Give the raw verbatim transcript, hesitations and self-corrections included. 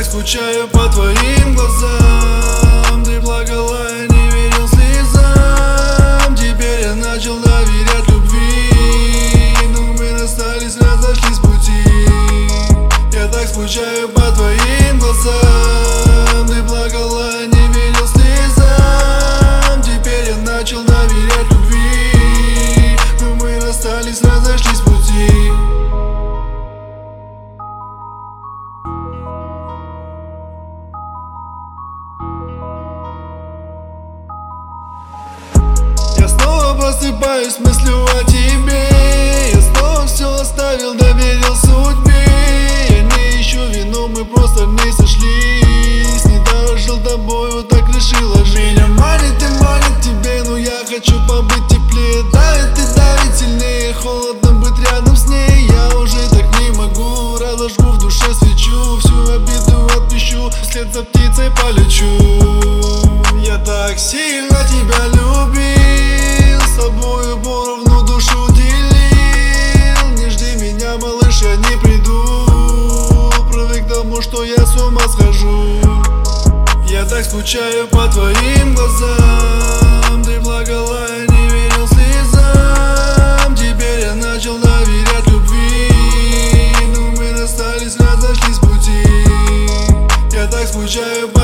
скучаю по твоим глазам. Ты плакала, я не верил слезам. Теперь я начал доверять любви, но мы расстались, разошлись пути. Я так скучаю по твоим глазам. Ты плакала, я не верил слезам. Теперь я начал доверять любви, но мы расстались, разошлись пути. Я снова просыпаюсь с мыслью о тебе. Я снова все оставил, доверил судьбе. Я не ищу вину, мы просто не сошлись. Не дожил тобою, так решила жить. Меня манит и манит тебе, но я хочу побыть теплее. Давит и давит сильнее, холодно быть рядом с ней. Я уже так не могу, разожгу в душе свечу. Всю обиду отпущу, вслед за птицей полечу. Я так сильно тебя любил, с тобою поровну душу делил. Не жди меня, малыш, я не приду. Привык к тому, что я с ума схожу. Я так скучаю по твоим глазам. Ты плакала, я не верил слезам. Теперь я начал доверять любви, но мы расстались, разошлись пути. Я так скучаю по